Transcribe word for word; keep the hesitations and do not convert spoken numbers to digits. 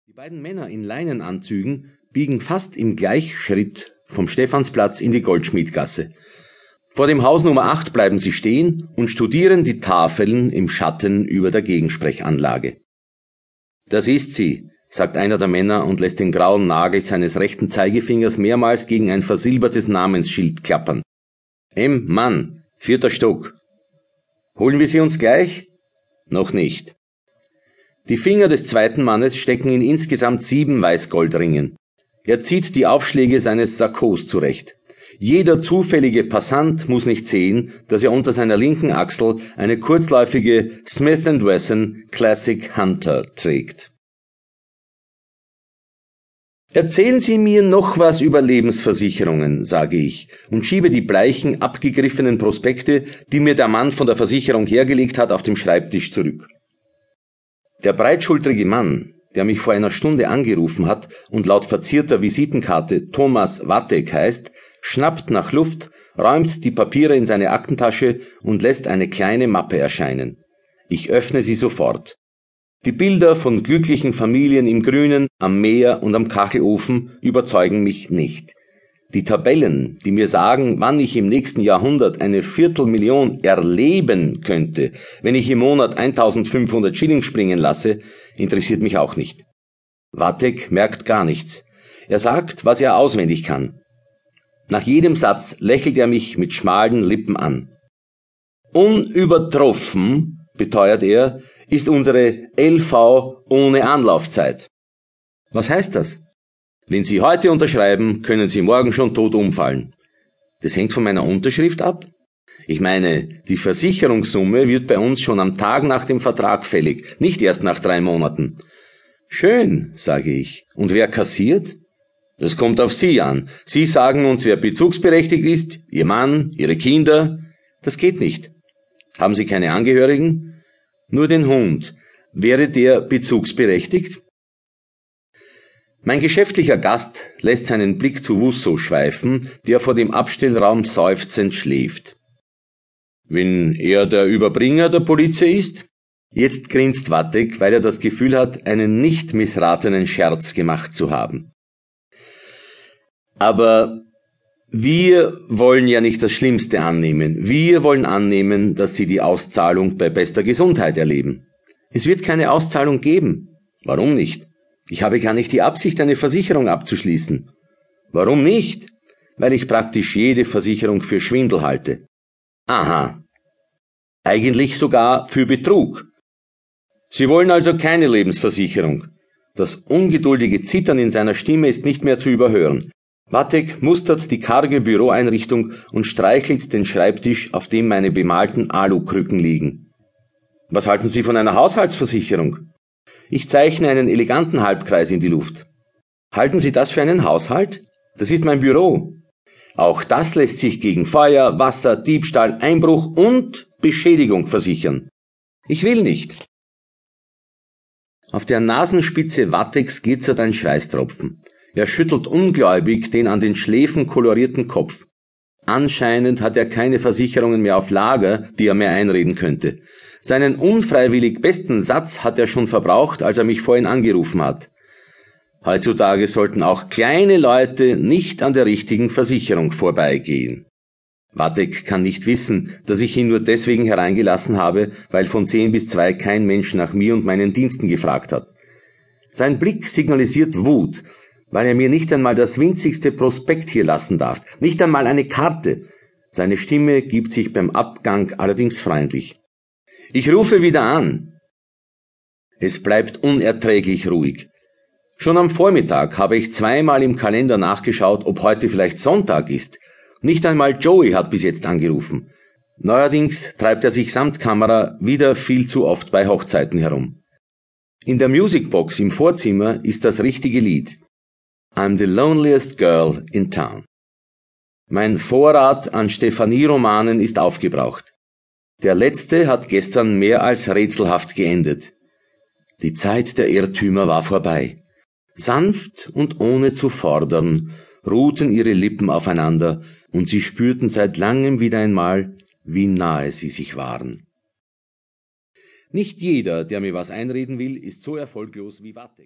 Die beiden Männer in Leinenanzügen biegen fast im Gleichschritt vom Stephansplatz in die Goldschmiedgasse. Vor dem Haus Nummer acht bleiben sie stehen und studieren die Tafeln im Schatten über der Gegensprechanlage. »Das ist sie«, sagt einer der Männer und lässt den grauen Nagel seines rechten Zeigefingers mehrmals gegen ein versilbertes Namensschild klappern. »M. Mann, vierter Stock. Holen wir sie uns gleich?« »Noch nicht.« Die Finger des zweiten Mannes stecken in insgesamt sieben Weißgoldringen. Er zieht die Aufschläge seines Sakkos zurecht. Jeder zufällige Passant muss nicht sehen, dass er unter seiner linken Achsel eine kurzläufige Smith and Wesson Classic Hunter trägt. »Erzählen Sie mir noch was über Lebensversicherungen«, sage ich und schiebe die bleichen, abgegriffenen Prospekte, die mir der Mann von der Versicherung hergelegt hat, auf dem Schreibtisch zurück. Der breitschultrige Mann, der mich vor einer Stunde angerufen hat und laut verzierter Visitenkarte Thomas Wattek heißt, schnappt nach Luft, räumt die Papiere in seine Aktentasche und lässt eine kleine Mappe erscheinen. Ich öffne sie sofort. Die Bilder von glücklichen Familien im Grünen, am Meer und am Kachelofen überzeugen mich nicht. Die Tabellen, die mir sagen, wann ich im nächsten Jahrhundert eine Viertelmillion erleben könnte, wenn ich im Monat eintausendfünfhundert Schilling springen lasse, interessiert mich auch nicht. Wattek merkt gar nichts. Er sagt, was er auswendig kann. Nach jedem Satz lächelt er mich mit schmalen Lippen an. Unübertroffen, beteuert er, ist unsere L V ohne Anlaufzeit. Was heißt das? Wenn Sie heute unterschreiben, können Sie morgen schon tot umfallen. Das hängt von meiner Unterschrift ab? Ich meine, die Versicherungssumme wird bei uns schon am Tag nach dem Vertrag fällig, nicht erst nach drei Monaten. Schön, sage ich. Und wer kassiert? Das kommt auf Sie an. Sie sagen uns, wer bezugsberechtigt ist, Ihr Mann, Ihre Kinder. Das geht nicht. Haben Sie keine Angehörigen? Nur den Hund. Wäre der bezugsberechtigt? Mein geschäftlicher Gast lässt seinen Blick zu Wusso schweifen, der vor dem Abstellraum seufzend schläft. Wenn er der Überbringer der Polizei ist? Jetzt grinst Wattek, weil er das Gefühl hat, einen nicht missratenen Scherz gemacht zu haben. Aber wir wollen ja nicht das Schlimmste annehmen. Wir wollen annehmen, dass Sie die Auszahlung bei bester Gesundheit erleben. Es wird keine Auszahlung geben. Warum nicht? Ich habe gar nicht die Absicht, eine Versicherung abzuschließen. Warum nicht? Weil ich praktisch jede Versicherung für Schwindel halte. Aha. Eigentlich sogar für Betrug. Sie wollen also keine Lebensversicherung. Das ungeduldige Zittern in seiner Stimme ist nicht mehr zu überhören. Wattek mustert die karge Büroeinrichtung und streichelt den Schreibtisch, auf dem meine bemalten Alukrücken liegen. Was halten Sie von einer Haushaltsversicherung? Ich zeichne einen eleganten Halbkreis in die Luft. Halten Sie das für einen Haushalt? Das ist mein Büro. Auch das lässt sich gegen Feuer, Wasser, Diebstahl, Einbruch und Beschädigung versichern. Ich will nicht. Auf der Nasenspitze Watteks glitzert ein Schweißtropfen. Er schüttelt ungläubig den an den Schläfen kolorierten Kopf. Anscheinend hat er keine Versicherungen mehr auf Lager, die er mir einreden könnte. Seinen unfreiwillig besten Satz hat er schon verbraucht, als er mich vorhin angerufen hat. Heutzutage sollten auch kleine Leute nicht an der richtigen Versicherung vorbeigehen. Wattek kann nicht wissen, dass ich ihn nur deswegen hereingelassen habe, weil von zehn bis zwei kein Mensch nach mir und meinen Diensten gefragt hat. Sein Blick signalisiert Wut, weil er mir nicht einmal das winzigste Prospekt hier lassen darf, nicht einmal eine Karte. Seine Stimme gibt sich beim Abgang allerdings freundlich. Ich rufe wieder an. Es bleibt unerträglich ruhig. Schon am Vormittag habe ich zweimal im Kalender nachgeschaut, ob heute vielleicht Sonntag ist. Nicht einmal Joey hat bis jetzt angerufen. Neuerdings treibt er sich samt Kamera wieder viel zu oft bei Hochzeiten herum. In der Musicbox im Vorzimmer ist das richtige Lied. I'm the loneliest girl in town. Mein Vorrat an Stephanie-Romanen ist aufgebraucht. Der letzte hat gestern mehr als rätselhaft geendet. Die Zeit der Irrtümer war vorbei. Sanft und ohne zu fordern ruhten ihre Lippen aufeinander und sie spürten seit langem wieder einmal, wie nahe sie sich waren. Nicht jeder, der mir was einreden will, ist so erfolglos wie Wattek.